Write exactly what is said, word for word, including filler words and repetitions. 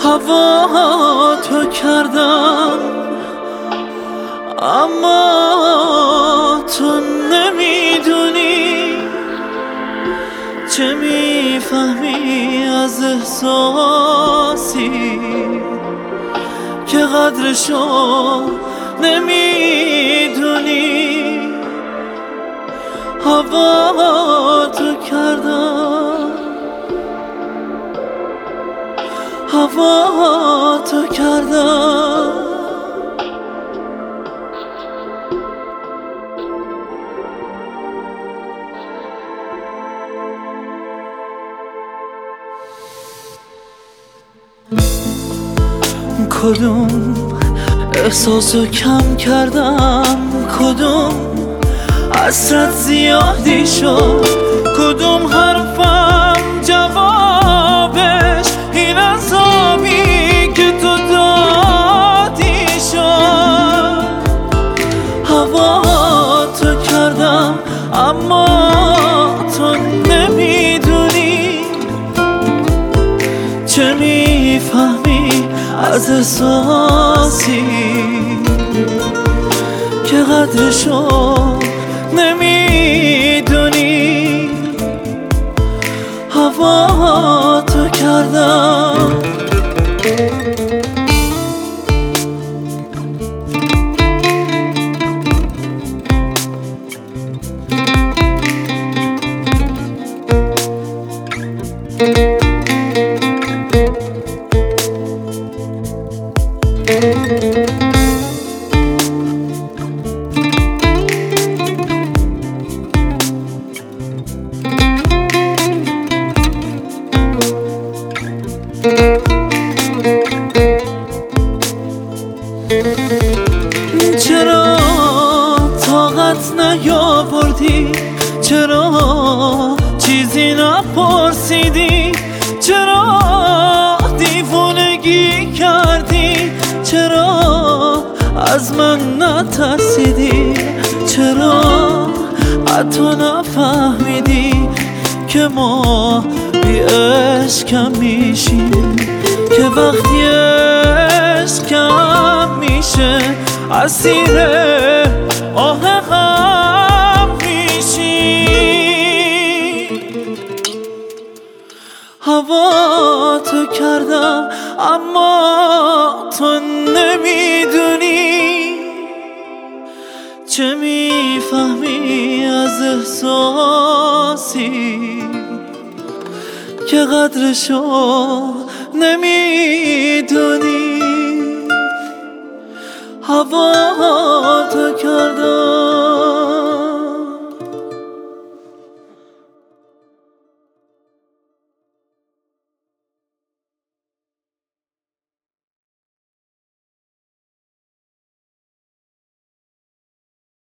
هوا تو کردم اما تو نمیدونی چه میفهمی از احساسی که قدرشو نمیدونی. هوا تو کردم هوا تو کردم کدوم احساسو کم کردم، کدوم حسرت زیادی شد، کدوم حرفم جوابش این عذابی که تو دادی شد. هوا تو کردم اما تو نمیدونی چه میفهمی از احساسی که قدرشو نمیدونی. هوا تو کردم چرا طاقت نیاوردی، چرا چیزی نپرسیدی، چرا دیوونگی کردی، چرا از من نترسیدی، چرا حتی نفهمیدی که ما بی عشقم میشیم، که وقتی عشقم میشه اسیر آه غم میشی. هوا تو کردم اما تو نمیدونی چه میفهمی از احساسی که قدرشو نمیدونی. هوا تو کردم